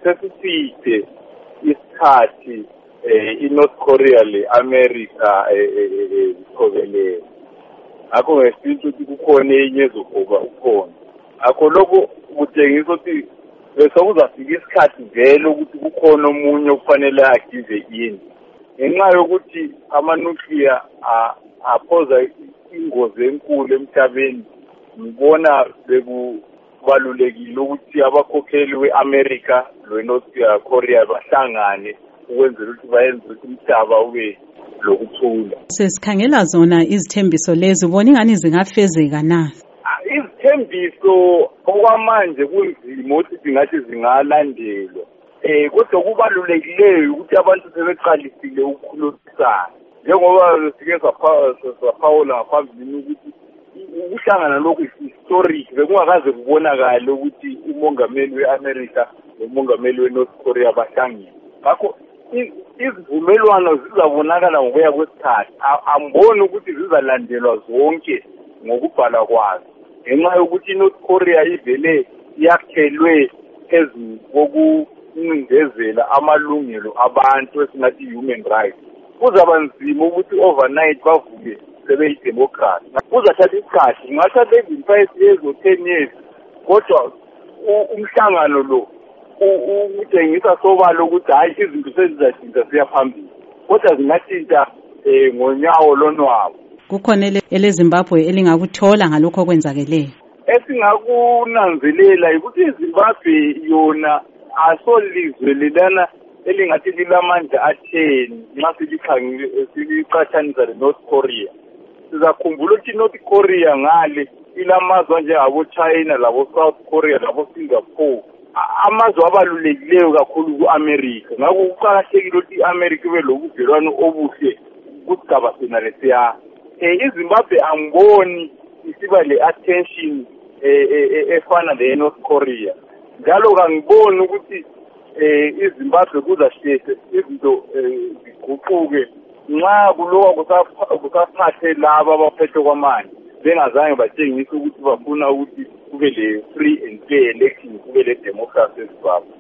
sesiside isikhathi iNorth Korea le-America iqokelele. Akho ngesizwe ukuthi kukhona enye ezogoba ukhona. Akho lokho kutshengisa ukuthi besokuzafika isikhathi vele ukuthi kukhona omunye okufanele agive ini. Ngenxa yokuthi ama-nuclear aphoza ingozi enkulu emhlabeni, ngibona bekubalulekile ukuthi abakhokheli we-America lo-North Korea bahlangane ukwenzela ukuthi bayenze ukuthi umhlaba ube lokuthula. Sesikhangela zona izithembiso lezi, ubona ingani zingafezeka na? Izithembiso okwamanje kunzima ukuthi zingathi zingalandelwa. Kodwa kubalulekileyo ukuthi abantu sebeqalisile ukukhulumisana. Njengoba sike saphawula ngaphambili ukuthi ukuhlangana lokhu historic bekungakaze kubonakala ukuthi umongameli we-America nomongameli we-North Korea bahlangene. Ngakho izivumelwano zizabonakala ngokuya kwesikhathi. Amboni ukuthi zizalandelwa zonke ngokubhala kwazo. Ngenxa yokuthi iNorth Korea ivele yakhelwe phezu kokuncindezela amalungelo abantu esingathi human rights. Kuzaba nzima ukuthi overnight bavuke sebeyidemocracy. Kuzathatha isikhathi, kungathatha 5 years or 10 years. Kodwa umhlangano lo utshengisa sobala ukuthi hayi izinto sezizashintsha siya phambili. Kodwa zingashintsha ngonyawo lonwabo. Kukhona eleZimbabwe elingakuthola ngalokho okwenzakeleyo. Esingakunanzelela ukuthi iZimbabwe yona asolizwe lelana elingathi lilamandla atheni nxa siliqathanisa leNorth Korea. Sizakhumbula ukuthi iNorth Korea ngale ilamazwe njengabo China labo South Korea labo Singapore. Amazwe abalulekileyo kakhulu ku-America. Ngakho kuqakathekile ukuthi i-America ibe lobudlelwano obuhle kusigaba sena lesiya. iZimbabwe angiboni isiba le-attention efana le-North Korea. Njalo kangiboni ukuthi iZimbabwe kuzasheshe izinto ziguquke nxa kuloka kusaphathe laba abaphethe kwamanje bengazange batshengisa ukuthi bafuna ukuthi kube le free and fair election, kube le democracy eZimbabwe.